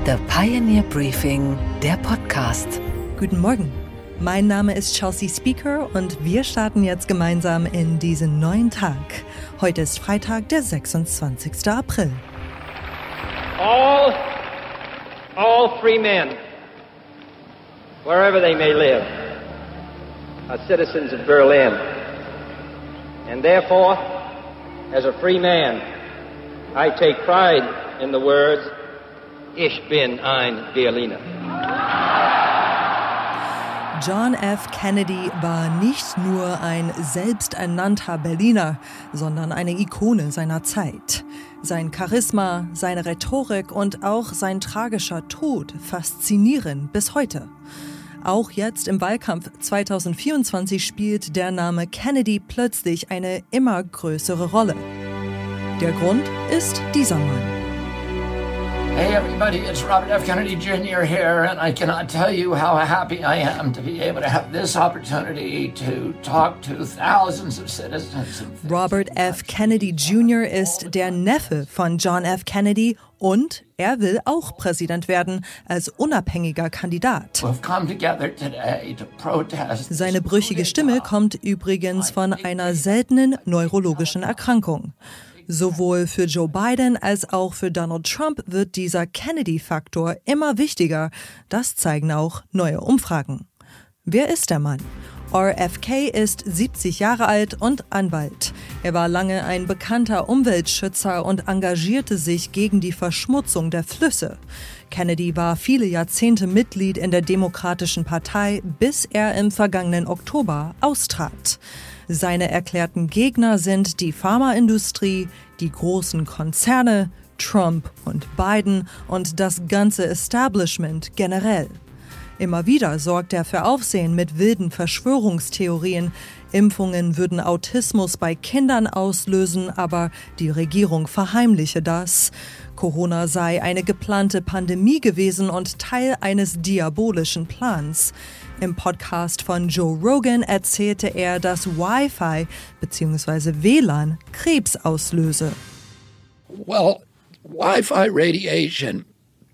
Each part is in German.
The Pioneer Briefing, der Podcast. Guten Morgen, mein Name ist Chelsea Speaker und wir starten jetzt gemeinsam in diesen neuen Tag. Heute ist Freitag, der 26. April. All free men, wherever they may live, are citizens of Berlin. And therefore, as a free man, I take pride in the words, Ich bin ein Berliner. John F. Kennedy war nicht nur ein selbsternannter Berliner, sondern eine Ikone seiner Zeit. Sein Charisma, seine Rhetorik und auch sein tragischer Tod faszinieren bis heute. Auch jetzt im Wahlkampf 2024 spielt der Name Kennedy plötzlich eine immer größere Rolle. Der Grund ist dieser Mann. Hey everybody, it's Robert F. Kennedy Jr. here, and I cannot tell you how happy I am to be able to have this opportunity to talk to thousands of citizens. Robert F. Kennedy Jr. ist der Neffe von John F. Kennedy und er will auch Präsident werden als unabhängiger Kandidat. Seine brüchige Stimme kommt übrigens von einer seltenen neurologischen Erkrankung. Sowohl für Joe Biden als auch für Donald Trump wird dieser Kennedy-Faktor immer wichtiger. Das zeigen auch neue Umfragen. Wer ist der Mann? RFK ist 70 Jahre alt und Anwalt. Er war lange ein bekannter Umweltschützer und engagierte sich gegen die Verschmutzung der Flüsse. Kennedy war viele Jahrzehnte Mitglied in der Demokratischen Partei, bis er im vergangenen Oktober austrat. Seine erklärten Gegner sind die Pharmaindustrie, die großen Konzerne, Trump und Biden und das ganze Establishment generell. Immer wieder sorgt er für Aufsehen mit wilden Verschwörungstheorien. Impfungen würden Autismus bei Kindern auslösen, aber die Regierung verheimliche das. Corona sei eine geplante Pandemie gewesen und Teil eines diabolischen Plans. Im Podcast von Joe Rogan erzählte er, dass Wi-Fi bzw. WLAN Krebs auslöse. Well, Wi-Fi radiation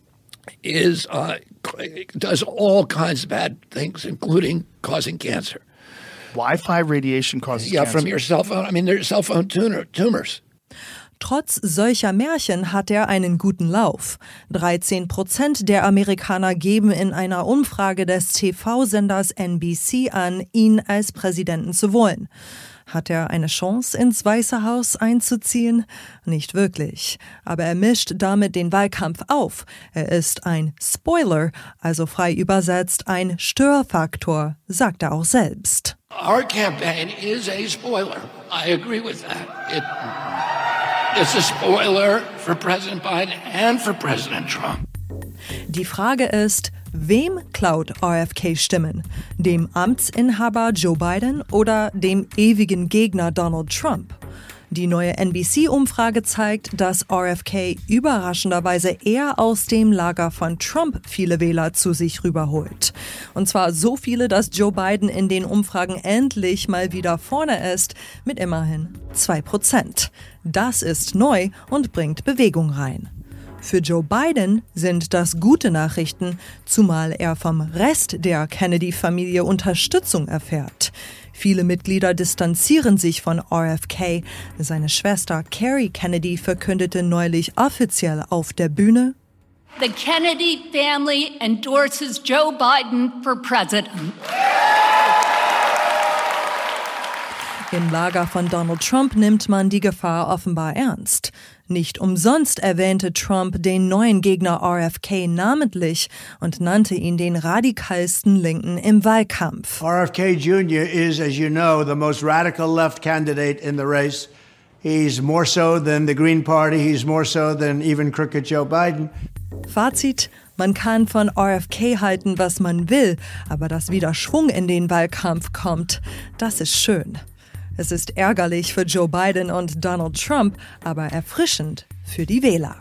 does all kinds of bad things, including causing cancer. Wi-Fi radiation causes cancer? Yeah, from your cell phone. I mean, there's cell phone tumors. Trotz solcher Märchen hat er einen guten Lauf. 13% der Amerikaner geben in einer Umfrage des TV-Senders NBC an, ihn als Präsidenten zu wollen. Hat er eine Chance, ins Weiße Haus einzuziehen? Nicht wirklich. Aber er mischt damit den Wahlkampf auf. Er ist ein Spoiler, also frei übersetzt ein Störfaktor, sagt er auch selbst. Our campaign is a spoiler. I agree with that. It's a spoiler for President Biden and for President Trump. Die Frage ist, wem klaut RFK Stimmen? Dem Amtsinhaber Joe Biden oder dem ewigen Gegner Donald Trump? Die neue NBC-Umfrage zeigt, dass RFK überraschenderweise eher aus dem Lager von Trump viele Wähler zu sich rüberholt. Und zwar so viele, dass Joe Biden in den Umfragen endlich mal wieder vorne ist, mit immerhin 2%. Das ist neu und bringt Bewegung rein. Für Joe Biden sind das gute Nachrichten, zumal er vom Rest der Kennedy-Familie Unterstützung erfährt. Viele Mitglieder distanzieren sich von RFK. Seine Schwester Carrie Kennedy verkündete neulich offiziell auf der Bühne: The Kennedy family endorses Joe Biden for president. Im Lager von Donald Trump nimmt man die Gefahr offenbar ernst. Nicht umsonst erwähnte Trump den neuen Gegner RFK namentlich und nannte ihn den radikalsten Linken im Wahlkampf. RFK Jr. is, as you know, the most radical left candidate in the race. He's more so than the Green Party. He's more so than even crooked Joe Biden. Fazit: Man kann von RFK halten, was man will, aber dass wieder Schwung in den Wahlkampf kommt, das ist schön. Es ist ärgerlich für Joe Biden und Donald Trump, aber erfrischend für die Wähler.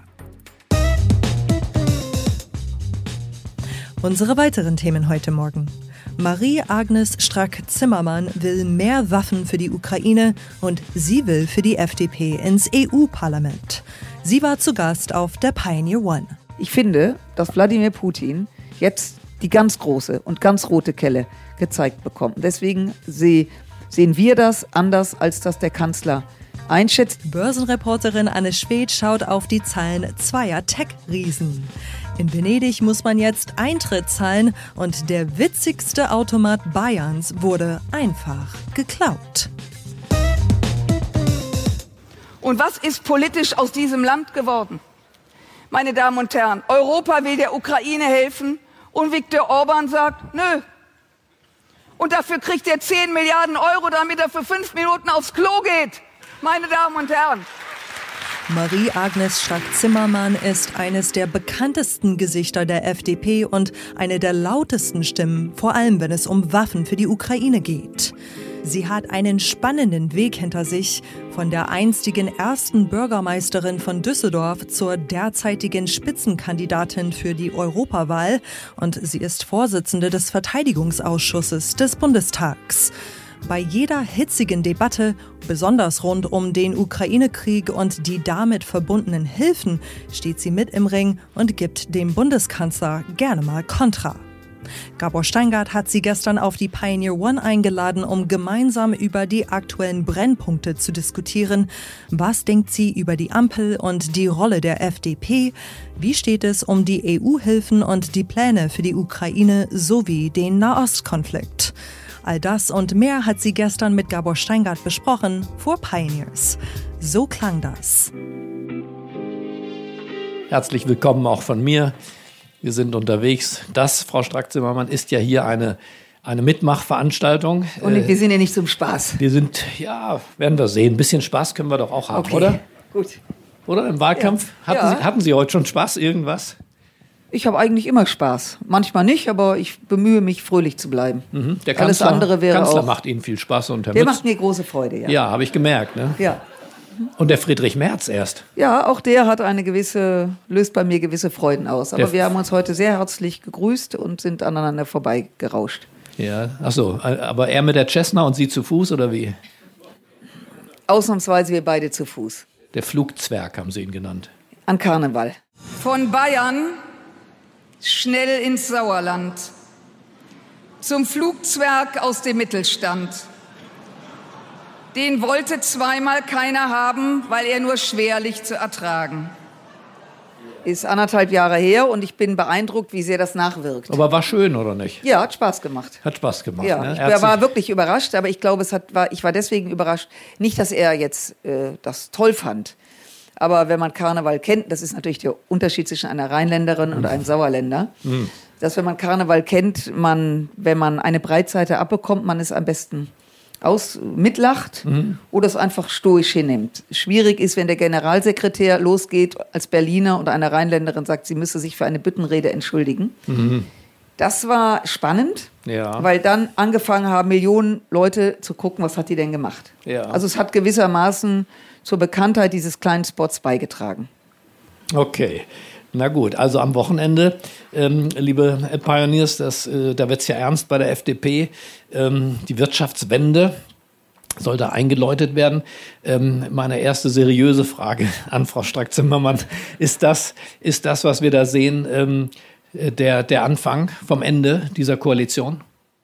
Unsere weiteren Themen heute Morgen. Marie-Agnes Strack-Zimmermann will mehr Waffen für die Ukraine und sie will für die FDP ins EU-Parlament. Sie war zu Gast auf der Pioneer One. Ich finde, dass Wladimir Putin jetzt die ganz große und ganz rote Kelle gezeigt bekommt. Deswegen sehen wir das anders, als das der Kanzler einschätzt. Börsenreporterin Anne Schwedt schaut auf die Zahlen zweier Tech-Riesen. In Venedig muss man jetzt Eintritt zahlen und der witzigste Automat Bayerns wurde einfach geklaut. Und was ist politisch aus diesem Land geworden? Meine Damen und Herren, Europa will der Ukraine helfen und Viktor Orban sagt, nö. Und dafür kriegt er 10 Milliarden Euro, damit er für 5 Minuten aufs Klo geht. Meine Damen und Herren. Marie-Agnes Strack-Zimmermann ist eines der bekanntesten Gesichter der FDP und eine der lautesten Stimmen, vor allem wenn es um Waffen für die Ukraine geht. Sie hat einen spannenden Weg hinter sich, von der einstigen ersten Bürgermeisterin von Düsseldorf zur derzeitigen Spitzenkandidatin für die Europawahl, und sie ist Vorsitzende des Verteidigungsausschusses des Bundestags. Bei jeder hitzigen Debatte, besonders rund um den Ukraine-Krieg und die damit verbundenen Hilfen, steht sie mit im Ring und gibt dem Bundeskanzler gerne mal Kontra. Gabor Steingart hat sie gestern auf die Pioneer One eingeladen, um gemeinsam über die aktuellen Brennpunkte zu diskutieren. Was denkt sie über die Ampel und die Rolle der FDP? Wie steht es um die EU-Hilfen und die Pläne für die Ukraine sowie den Nahostkonflikt? All das und mehr hat sie gestern mit Gabor Steingart besprochen vor Pioneers. So klang das. Herzlich willkommen auch von mir. Wir sind unterwegs. Das, Frau Strack-Zimmermann, ist ja hier eine Mitmachveranstaltung. Und wir sind ja nicht zum Spaß. Wir sind, ja, werden wir sehen. Ein bisschen Spaß können wir doch auch haben, okay, oder? Gut. Oder im Wahlkampf? Ja. Hatten Sie heute schon Spaß, irgendwas? Ich habe eigentlich immer Spaß. Manchmal nicht, aber ich bemühe mich, fröhlich zu bleiben. Mhm. Der Alles andere wäre Kanzler auch, macht Ihnen viel Spaß. Und Herr der Mütz, macht mir große Freude, ja. Ja, habe ich gemerkt. Ne? Ja. Und der Friedrich Merz erst. Ja, auch der hat löst bei mir gewisse Freuden aus. Aber wir haben uns heute sehr herzlich gegrüßt und sind aneinander vorbeigerauscht. Ja, ach so, aber er mit der Cessna und Sie zu Fuß oder wie? Ausnahmsweise wir beide zu Fuß. Der Flugzwerg haben Sie ihn genannt. An Karneval. Von Bayern schnell ins Sauerland. Zum Flugzwerg aus dem Mittelstand. Den wollte zweimal keiner haben, weil er nur schwerlich zu ertragen. Ist 1,5 Jahre her und ich bin beeindruckt, wie sehr das nachwirkt. Aber war schön, oder nicht? Ja, hat Spaß gemacht. Hat Spaß gemacht, ja, ne? Ich war wirklich überrascht, aber ich glaube, ich war deswegen überrascht. Nicht, dass er jetzt das toll fand. Aber wenn man Karneval kennt, das ist natürlich der Unterschied zwischen einer Rheinländerin und einem Sauerländer, dass wenn man Karneval kennt, wenn man eine Breitseite abbekommt, man es am besten mitlacht oder es einfach stoisch hinnimmt. Schwierig ist, wenn der Generalsekretär losgeht als Berliner und eine Rheinländerin sagt, sie müsse sich für eine Büttenrede entschuldigen. Das war spannend, weil dann angefangen haben, Millionen Leute zu gucken, was hat die denn gemacht. Ja. Also es hat gewissermaßen zur Bekanntheit dieses kleinen Spots beigetragen. Okay. Na gut, also am Wochenende, liebe Pioneers, da wird es ja ernst bei der FDP. Die Wirtschaftswende soll da eingeläutet werden. Meine erste seriöse Frage an Frau Strack-Zimmermann, ist das, was wir da sehen, der Anfang vom Ende dieser Koalition?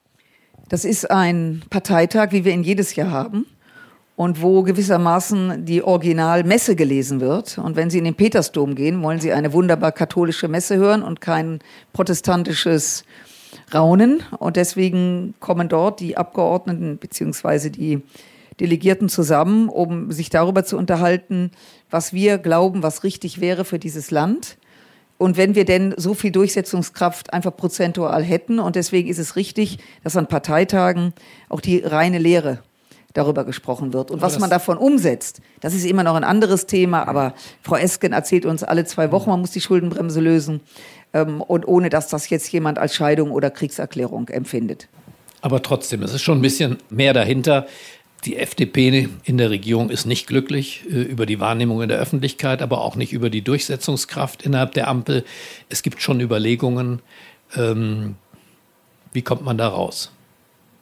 Das ist ein Parteitag, wie wir ihn jedes Jahr haben. Und wo gewissermaßen die Originalmesse gelesen wird. Und wenn Sie in den Petersdom gehen, wollen Sie eine wunderbar katholische Messe hören und kein protestantisches Raunen. Und deswegen kommen dort die Abgeordneten bzw. die Delegierten zusammen, um sich darüber zu unterhalten, was wir glauben, was richtig wäre für dieses Land. Und wenn wir denn so viel Durchsetzungskraft einfach prozentual hätten. Und deswegen ist es richtig, dass an Parteitagen auch die reine Lehre darüber gesprochen wird. Und was man davon umsetzt, das ist immer noch ein anderes Thema. Aber Frau Esken erzählt uns alle 2 Wochen, man muss die Schuldenbremse lösen. Und ohne, dass das jetzt jemand als Scheidung oder Kriegserklärung empfindet. Aber trotzdem, es ist schon ein bisschen mehr dahinter. Die FDP in der Regierung ist nicht glücklich über die Wahrnehmung in der Öffentlichkeit, aber auch nicht über die Durchsetzungskraft innerhalb der Ampel. Es gibt schon Überlegungen, wie kommt man da raus?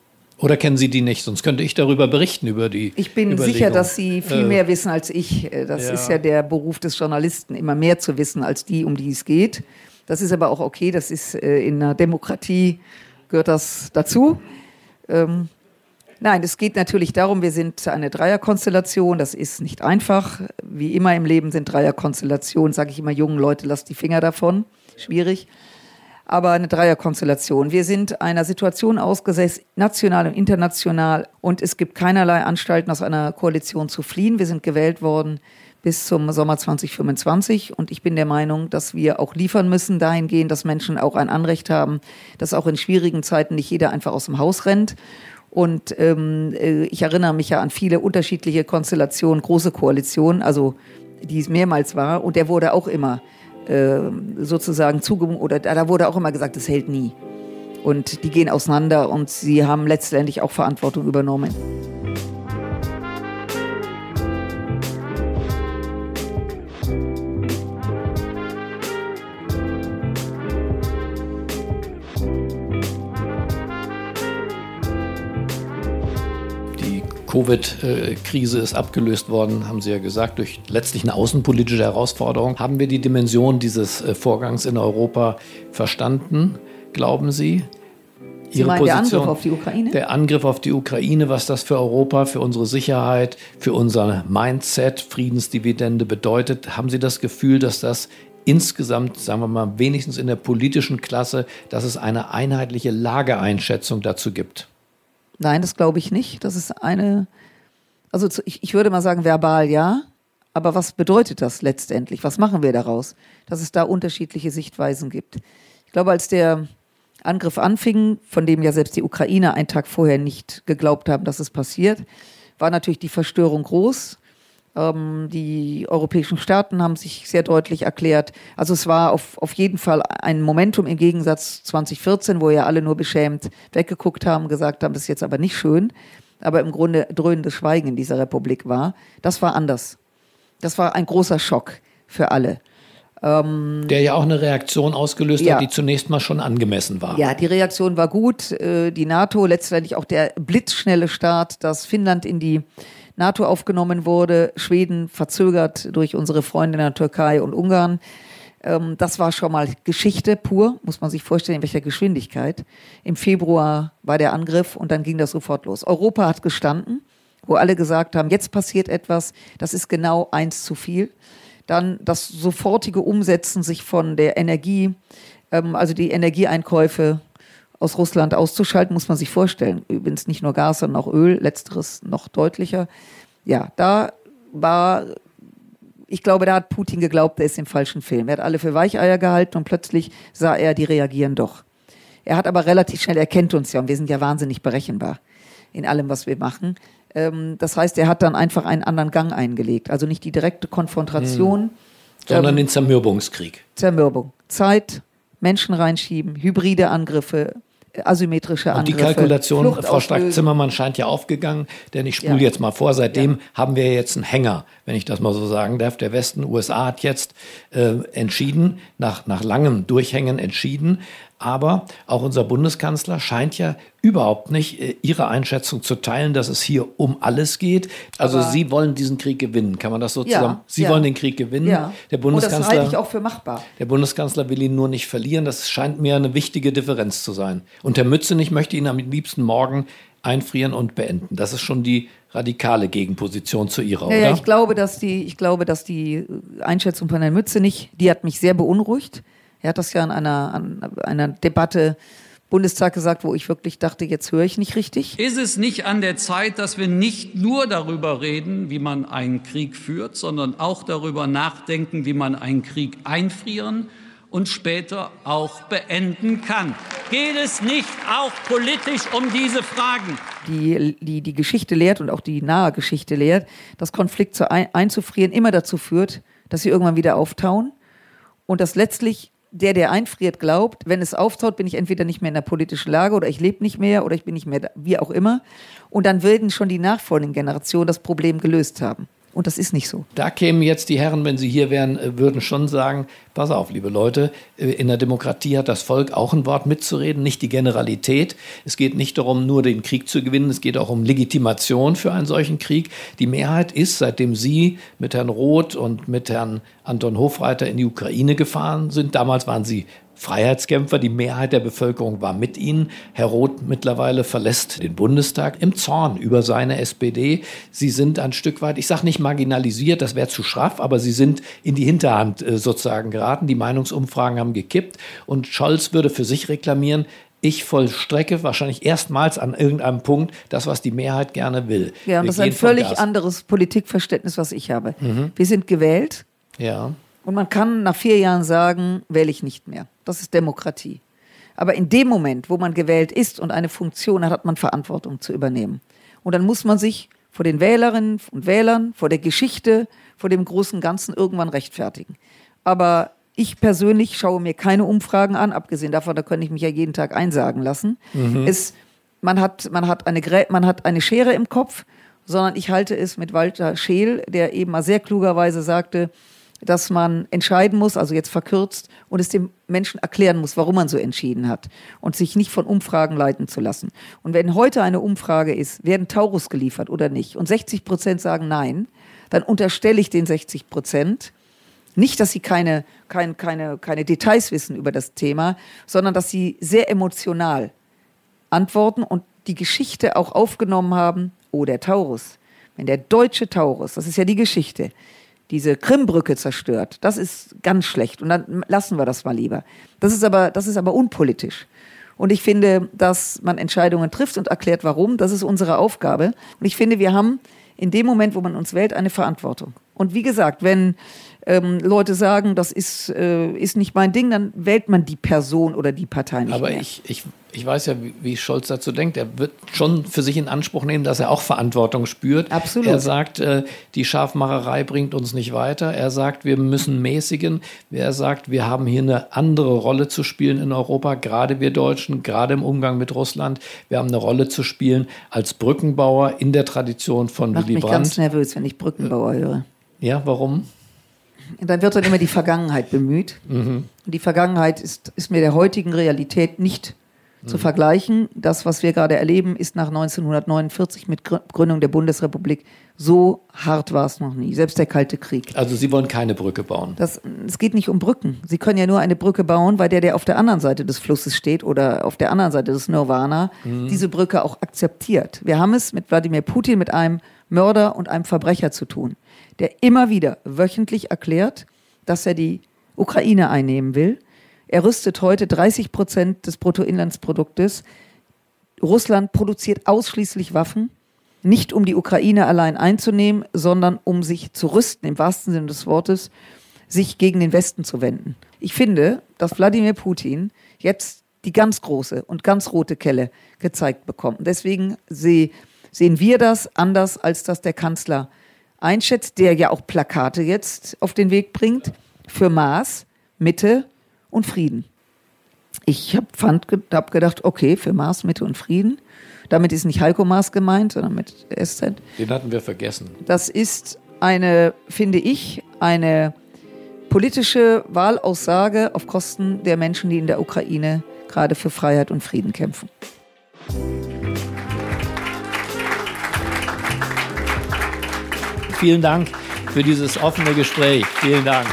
Oder kennen Sie die nicht? Sonst könnte ich darüber berichten, über die Ich bin Überlegung. sicher, dass Sie viel mehr wissen als ich. Das ist ja der Beruf des Journalisten, immer mehr zu wissen als die, um die es geht. Das ist aber auch okay, das ist in einer Demokratie, gehört das dazu. Nein, es geht natürlich darum, wir sind eine Dreierkonstellation, das ist nicht einfach. Wie immer im Leben sind Dreierkonstellationen, sage ich immer jungen Leute, lasst die Finger davon, schwierig. Aber eine Dreierkonstellation. Wir sind einer Situation ausgesetzt, national und international, und es gibt keinerlei Anstalten, aus einer Koalition zu fliehen. Wir sind gewählt worden bis zum Sommer 2025 und ich bin der Meinung, dass wir auch liefern müssen, dahingehend, dass Menschen auch ein Anrecht haben, dass auch in schwierigen Zeiten nicht jeder einfach aus dem Haus rennt. Und ich erinnere mich ja an viele unterschiedliche Konstellationen, große Koalitionen, also die es mehrmals war, und der wurde auch immer sozusagen zugemutet, oder da wurde auch immer gesagt, das hält nie. Und die gehen auseinander und sie haben letztendlich auch Verantwortung übernommen. Covid-Krise ist abgelöst worden, haben Sie ja gesagt, durch letztlich eine außenpolitische Herausforderung. Haben wir die Dimension dieses Vorgangs in Europa verstanden, glauben Sie? Sie meinen der Angriff auf die Ukraine? Der Angriff auf die Ukraine, was das für Europa, für unsere Sicherheit, für unser Mindset, Friedensdividende bedeutet. Haben Sie das Gefühl, dass das insgesamt, sagen wir mal, wenigstens in der politischen Klasse, dass es eine einheitliche Lageeinschätzung dazu gibt? Nein, das glaube ich nicht. Das ist ich würde mal sagen, verbal ja. Aber was bedeutet das letztendlich? Was machen wir daraus? Dass es da unterschiedliche Sichtweisen gibt. Ich glaube, als der Angriff anfing, von dem ja selbst die Ukrainer einen Tag vorher nicht geglaubt haben, dass es passiert, war natürlich die Verstörung groß. Die europäischen Staaten haben sich sehr deutlich erklärt. Also es war auf jeden Fall ein Momentum im Gegensatz 2014, wo ja alle nur beschämt weggeguckt haben, gesagt haben, das ist jetzt aber nicht schön. Aber im Grunde dröhnendes Schweigen in dieser Republik war. Das war anders. Das war ein großer Schock für alle. Der ja auch eine Reaktion ausgelöst hat, die zunächst mal schon angemessen war. Ja, die Reaktion war gut. Die NATO, letztendlich auch der blitzschnelle Start, dass Finnland in die NATO aufgenommen wurde, Schweden verzögert durch unsere Freunde in der Türkei und Ungarn. Das war schon mal Geschichte pur, muss man sich vorstellen, in welcher Geschwindigkeit. Im Februar war der Angriff und dann ging das sofort los. Europa hat gestanden, wo alle gesagt haben, jetzt passiert etwas, das ist genau 1 zu viel. Dann das sofortige Umsetzen sich von der Energie, also die Energieeinkäufe aus Russland auszuschalten, muss man sich vorstellen. Übrigens nicht nur Gas, sondern auch Öl, letzteres noch deutlicher. Ja, ich glaube, da hat Putin geglaubt, er ist im falschen Film. Er hat alle für Weicheier gehalten und plötzlich sah er, die reagieren doch. Er hat aber relativ schnell, er kennt uns ja und wir sind ja wahnsinnig berechenbar in allem, was wir machen. Das heißt, er hat dann einfach einen anderen Gang eingelegt. Also nicht die direkte Konfrontation. Sondern den Zermürbungskrieg. Zermürbung. Zeit, Menschen reinschieben, hybride Angriffe, asymmetrische Angriffe. Und die Kalkulation, Frau Strack-Zimmermann, scheint ja aufgegangen, denn ich spule jetzt mal vor, seitdem haben wir jetzt einen Hänger, wenn ich das mal so sagen darf. Der Westen, USA hat jetzt entschieden, nach langem Durchhängen entschieden, aber auch unser Bundeskanzler scheint ja überhaupt nicht Ihre Einschätzung zu teilen, dass es hier um alles geht. Also aber Sie wollen diesen Krieg gewinnen, kann man das so zusammen? Sie wollen den Krieg gewinnen. Ja. Der Bundeskanzler, und das halte ich auch für machbar. Der Bundeskanzler will ihn nur nicht verlieren. Das scheint mir eine wichtige Differenz zu sein. Und Herr Mützenich möchte ihn am liebsten morgen einfrieren und beenden. Das ist schon die radikale Gegenposition zu Ihrer, oder? Ja, ich glaube, dass die Einschätzung von Herrn Mützenich, die hat mich sehr beunruhigt. Er hat das ja an einer Debatte Bundestag gesagt, wo ich wirklich dachte, jetzt höre ich nicht richtig. Ist es nicht an der Zeit, dass wir nicht nur darüber reden, wie man einen Krieg führt, sondern auch darüber nachdenken, wie man einen Krieg einfrieren und später auch beenden kann? Geht es nicht auch politisch um diese Fragen? Die Geschichte lehrt und auch die nahe Geschichte lehrt, dass Konflikte einzufrieren immer dazu führt, dass sie irgendwann wieder auftauen und dass letztlich der einfriert, glaubt, wenn es auftaut, bin ich entweder nicht mehr in der politischen Lage oder ich lebe nicht mehr oder ich bin nicht mehr da, wie auch immer. Und dann würden schon die nachfolgenden Generationen das Problem gelöst haben. Und das ist nicht so. Da kämen jetzt die Herren, wenn sie hier wären, würden schon sagen, pass auf, liebe Leute, in der Demokratie hat das Volk auch ein Wort mitzureden, nicht die Generalität. Es geht nicht darum, nur den Krieg zu gewinnen, es geht auch um Legitimation für einen solchen Krieg. Die Mehrheit ist, seitdem Sie mit Herrn Roth und mit Herrn Anton Hofreiter in die Ukraine gefahren sind, damals waren Sie Freiheitskämpfer, die Mehrheit der Bevölkerung war mit ihnen. Herr Roth mittlerweile verlässt den Bundestag im Zorn über seine SPD. Sie sind ein Stück weit, ich sage nicht marginalisiert, das wäre zu schraff, aber sie sind in die Hinterhand sozusagen geraten. Die Meinungsumfragen haben gekippt und Scholz würde für sich reklamieren, ich vollstrecke wahrscheinlich erstmals an irgendeinem Punkt das, was die Mehrheit gerne will. Ja, und das ist ein völlig anderes Politikverständnis, was ich habe. Wir sind gewählt. Ja. Und man kann nach 4 Jahren sagen, wähle ich nicht mehr. Das ist Demokratie. Aber in dem Moment, wo man gewählt ist und eine Funktion hat, hat man Verantwortung zu übernehmen. Und dann muss man sich vor den Wählerinnen und Wählern, vor der Geschichte, vor dem großen Ganzen irgendwann rechtfertigen. Aber ich persönlich schaue mir keine Umfragen an, abgesehen davon, da könnte ich mich ja jeden Tag einsagen lassen. Man hat eine Schere im Kopf, sondern ich halte es mit Walter Scheel, der eben mal sehr klugerweise sagte, dass man entscheiden muss, also jetzt verkürzt, und es dem Menschen erklären muss, warum man so entschieden hat und sich nicht von Umfragen leiten zu lassen. Und wenn heute eine Umfrage ist, werden Taurus geliefert oder nicht, und 60% sagen nein, dann unterstelle ich den 60% nicht, dass sie keine Details wissen über das Thema, sondern dass sie sehr emotional antworten und die Geschichte auch aufgenommen haben, oh, der Taurus, wenn der deutsche Taurus, das ist ja die Geschichte, diese Krimbrücke zerstört, das ist ganz schlecht und dann lassen wir das mal lieber. Das ist aber unpolitisch. Und ich finde, dass man Entscheidungen trifft und erklärt, warum, das ist unsere Aufgabe. Und ich finde, wir haben in dem Moment, wo man uns wählt, eine Verantwortung. Und wie gesagt, wenn Leute sagen, das ist nicht mein Ding, dann wählt man die Person oder die Partei nicht aber mehr. Ich weiß ja, wie Scholz dazu denkt. Er wird schon für sich in Anspruch nehmen, dass er auch Verantwortung spürt. Absolut. Er sagt, die Scharfmacherei bringt uns nicht weiter. Er sagt, wir müssen mäßigen. Er sagt, wir haben hier eine andere Rolle zu spielen in Europa, gerade wir Deutschen, gerade im Umgang mit Russland. Wir haben eine Rolle zu spielen als Brückenbauer in der Tradition von Willy Brandt. Macht mich ganz nervös, wenn ich Brückenbauer höre. Ja, warum? Dann wird dann immer die Vergangenheit bemüht. Und die Vergangenheit ist mit der heutigen Realität nicht zu vergleichen. Das, was wir gerade erleben, ist nach 1949 mit Gründung der Bundesrepublik, so hart war es noch nie, selbst der Kalte Krieg. Also Sie wollen keine Brücke bauen? Es geht nicht um Brücken. Sie können ja nur eine Brücke bauen, weil der auf der anderen Seite des Flusses steht oder auf der anderen Seite des Nirvana, diese Brücke auch akzeptiert. Wir haben es mit Wladimir Putin, mit einem Mörder und einem Verbrecher zu tun, der immer wieder wöchentlich erklärt, dass er die Ukraine einnehmen will. Er rüstet heute 30% des Bruttoinlandsproduktes. Russland produziert ausschließlich Waffen, nicht um die Ukraine allein einzunehmen, sondern um sich zu rüsten, im wahrsten Sinne des Wortes, sich gegen den Westen zu wenden. Ich finde, dass Wladimir Putin jetzt die ganz große und ganz rote Kelle gezeigt bekommt. Deswegen sehen wir das anders, als das der Kanzler einschätzt, der ja auch Plakate jetzt auf den Weg bringt für Maß, Mitte und Frieden. Ich hab gedacht, okay, für Maß, Mitte und Frieden. Damit ist nicht Heiko Maas gemeint, sondern mit SZ. Den hatten wir vergessen. Das ist finde ich, eine politische Wahlaussage auf Kosten der Menschen, die in der Ukraine gerade für Freiheit und Frieden kämpfen. Vielen Dank für dieses offene Gespräch. Vielen Dank.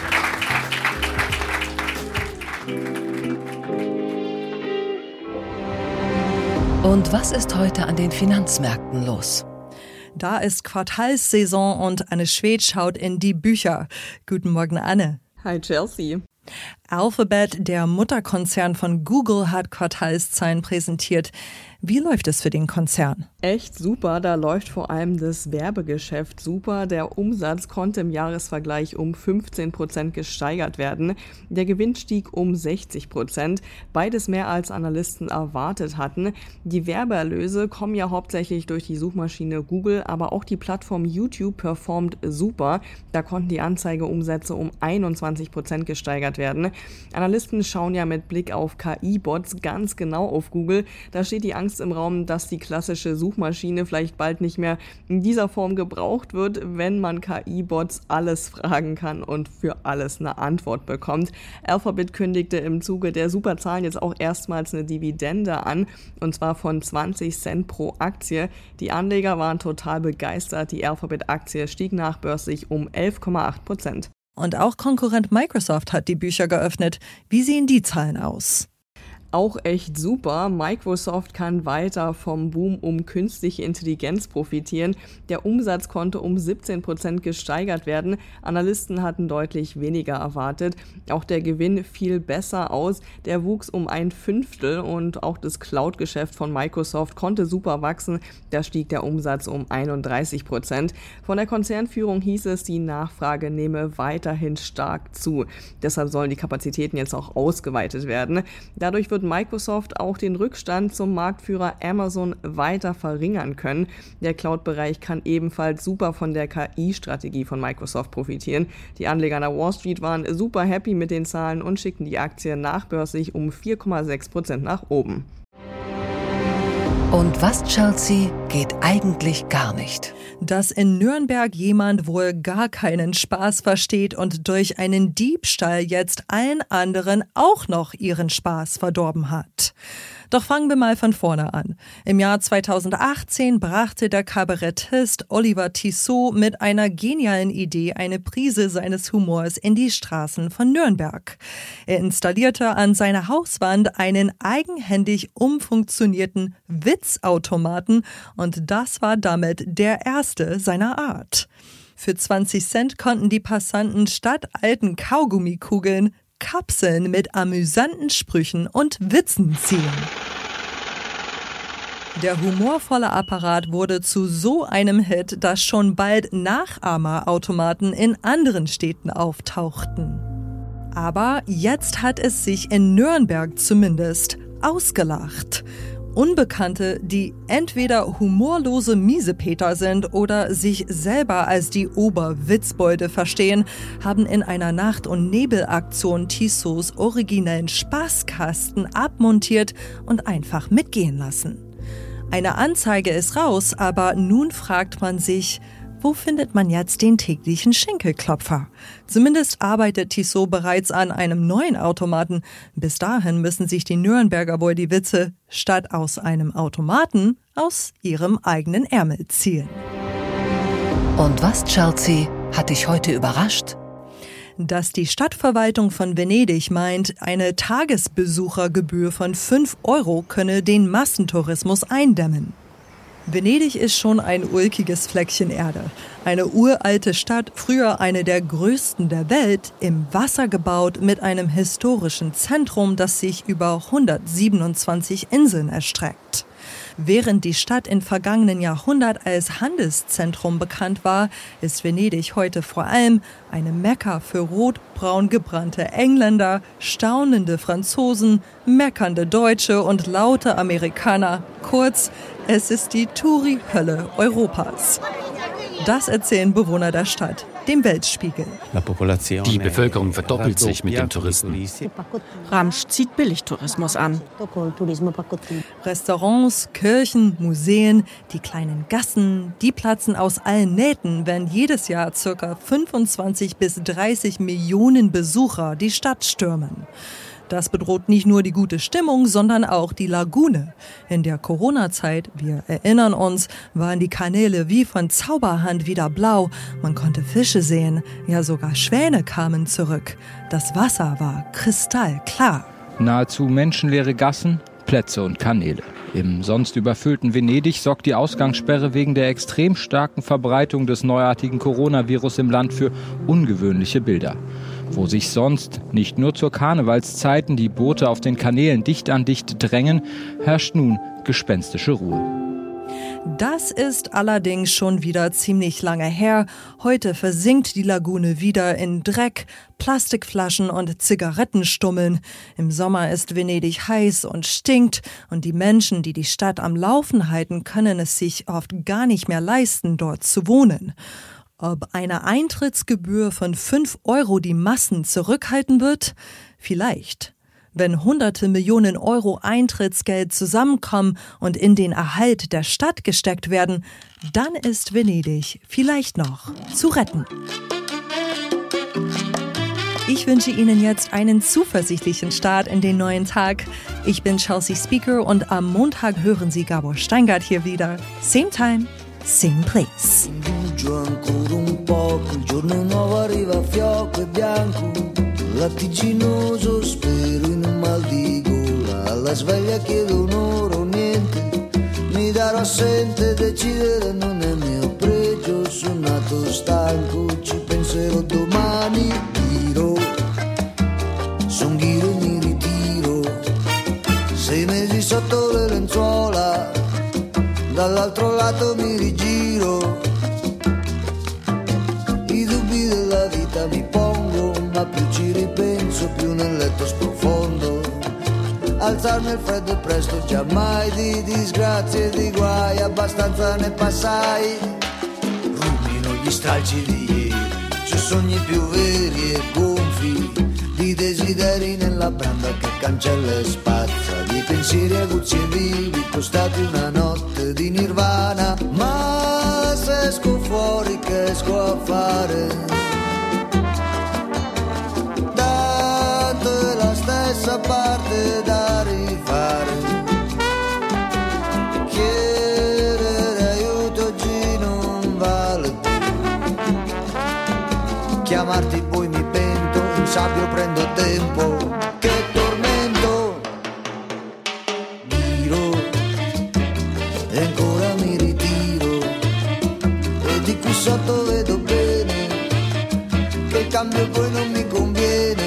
Und was ist heute an den Finanzmärkten los? Da ist Quartalssaison und Anne Schwed schaut in die Bücher. Guten Morgen, Anne. Hi, Chelsea. Alphabet, der Mutterkonzern von Google, hat Quartalszahlen präsentiert. Wie läuft es für den Konzern? Echt super, da läuft vor allem das Werbegeschäft super. Der Umsatz konnte im Jahresvergleich um 15% gesteigert werden. Der Gewinn stieg um 60%, beides mehr als Analysten erwartet hatten. Die Werbeerlöse kommen ja hauptsächlich durch die Suchmaschine Google, aber auch die Plattform YouTube performt super. Da konnten die Anzeigeumsätze um 21% gesteigert werden. Analysten schauen ja mit Blick auf KI-Bots ganz genau auf Google. Da steht die Angst im Raum, dass die klassische Suchmaschine vielleicht bald nicht mehr in dieser Form gebraucht wird, wenn man KI-Bots alles fragen kann und für alles eine Antwort bekommt. Alphabet kündigte im Zuge der Superzahlen jetzt auch erstmals eine Dividende an, und zwar von 20 Cent pro Aktie. Die Anleger waren total begeistert. Die Alphabet-Aktie stieg nachbörslich um 11,8%. Und auch Konkurrent Microsoft hat die Bücher geöffnet. Wie sehen die Zahlen aus? Auch echt super. Microsoft kann weiter vom Boom um künstliche Intelligenz profitieren. Der Umsatz konnte um 17% gesteigert werden. Analysten hatten deutlich weniger erwartet. Auch der Gewinn fiel besser aus. Der wuchs um 1/5 und auch das Cloud-Geschäft von Microsoft konnte super wachsen. Da stieg der Umsatz um 31%. Von der Konzernführung hieß es, die Nachfrage nehme weiterhin stark zu. Deshalb sollen die Kapazitäten jetzt auch ausgeweitet werden. Dadurch wird Microsoft auch den Rückstand zum Marktführer Amazon weiter verringern können. Der Cloud-Bereich kann ebenfalls super von der KI-Strategie von Microsoft profitieren. Die Anleger an der Wall Street waren super happy mit den Zahlen und schickten die Aktie nachbörslich um 4,6% nach oben. Und was, Chelsea, geht eigentlich gar nicht? Dass in Nürnberg jemand wohl gar keinen Spaß versteht und durch einen Diebstahl jetzt allen anderen auch noch ihren Spaß verdorben hat. Doch fangen wir mal von vorne an. Im Jahr 2018 brachte der Kabarettist Oliver Tissot mit einer genialen Idee eine Prise seines Humors in die Straßen von Nürnberg. Er installierte an seiner Hauswand einen eigenhändig umfunktionierten Witzautomaten und das war damit der erste seiner Art. Für 20 Cent konnten die Passanten statt alten Kaugummikugeln Kapseln mit amüsanten Sprüchen und Witzen ziehen. Der humorvolle Apparat wurde zu so einem Hit, dass schon bald Nachahmerautomaten in anderen Städten auftauchten. Aber jetzt hat es sich in Nürnberg zumindest ausgelacht. Unbekannte, die entweder humorlose Miesepeter sind oder sich selber als die Oberwitzbolde verstehen, haben in einer Nacht- und Nebelaktion Tissots originellen Spaßkasten abmontiert und einfach mitgehen lassen. Eine Anzeige ist raus, aber nun fragt man sich, wo findet man jetzt den täglichen Schenkelklopfer? Zumindest arbeitet Tissot bereits an einem neuen Automaten. Bis dahin müssen sich die Nürnberger wohl die Witze statt aus einem Automaten aus ihrem eigenen Ärmel ziehen. Und was, Chelsea, hat dich heute überrascht? Dass die Stadtverwaltung von Venedig meint, eine Tagesbesuchergebühr von 5 € könne den Massentourismus eindämmen. Venedig ist schon ein ulkiges Fleckchen Erde. Eine uralte Stadt, früher eine der größten der Welt, im Wasser gebaut mit einem historischen Zentrum, das sich über 127 Inseln erstreckt. Während die Stadt im vergangenen Jahrhundert als Handelszentrum bekannt war, ist Venedig heute vor allem eine Mekka für rotbraun gebrannte Engländer, staunende Franzosen, meckernde Deutsche und laute Amerikaner. Kurz, es ist die Touri-Hölle Europas. Das erzählen Bewohner der Stadt dem Weltspiegel. Die Bevölkerung verdoppelt sich mit den Touristen. Ramsch zieht Billigtourismus an. Restaurants, Kirchen, Museen, die kleinen Gassen, die platzen aus allen Nähten, wenn jedes Jahr ca. 25 bis 30 Millionen Besucher die Stadt stürmen. Das bedroht nicht nur die gute Stimmung, sondern auch die Lagune. In der Corona-Zeit, wir erinnern uns, waren die Kanäle wie von Zauberhand wieder blau. Man konnte Fische sehen, ja sogar Schwäne kamen zurück. Das Wasser war kristallklar. Nahezu menschenleere Gassen, Plätze und Kanäle. Im sonst überfüllten Venedig sorgt die Ausgangssperre wegen der extrem starken Verbreitung des neuartigen Coronavirus im Land für ungewöhnliche Bilder. Wo sich sonst nicht nur zur Karnevalszeiten die Boote auf den Kanälen dicht an dicht drängen, herrscht nun gespenstische Ruhe. Das ist allerdings schon wieder ziemlich lange her. Heute versinkt die Lagune wieder in Dreck, Plastikflaschen und Zigarettenstummeln. Im Sommer ist Venedig heiß und stinkt und die Menschen, die die Stadt am Laufen halten, können es sich oft gar nicht mehr leisten, dort zu wohnen. Ob eine Eintrittsgebühr von 5 € die Massen zurückhalten wird? Vielleicht. Wenn hunderte Millionen Euro Eintrittsgeld zusammenkommen und in den Erhalt der Stadt gesteckt werden, dann ist Venedig vielleicht noch zu retten. Ich wünsche Ihnen jetzt einen zuversichtlichen Start in den neuen Tag. Ich bin Chelsea Speaker und am Montag hören Sie Gabor Steingart hier wieder. Same time, same place. Lattiginoso spero in un mal di gola, alla sveglia chiedo un'ora o niente, mi darò assente, decidere non è mio pregio, sono nato stanco, ci penserò domani, tiro, son ghiro e mi ritiro, 6 mesi sotto le lenzuola, dall'altro lato mi rigiro, i dubbi della vita mi pongo, ma più ci ripenso, più nel letto sprofondo. Alzarmi al freddo e presto, giammai di disgrazie e di guai, abbastanza ne passai. Rumino gli stralci di ieri, su sogni più veri e gonfi, di desideri nella branda che cancella e spazza, di pensieri aguzzi e vivi, costati una notte di nirvana. Ma se esco fuori che esco a fare? Stessa parte da rifare, chiedere aiuto oggi non vale più, chiamarti poi mi pento, in sabbio prendo tempo, che tormento, giro e ancora mi ritiro, e di qui sotto vedo bene, che il cambio poi non mi conviene.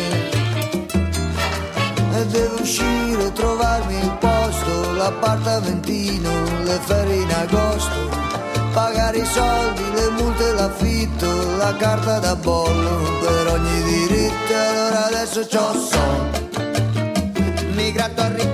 Devo uscire, trovarmi il posto, l'appartamentino, le ferie in agosto, pagare i soldi, le multe, l'affitto, la carta da bollo per ogni diritto. Allora adesso c'ho son, mi gratto a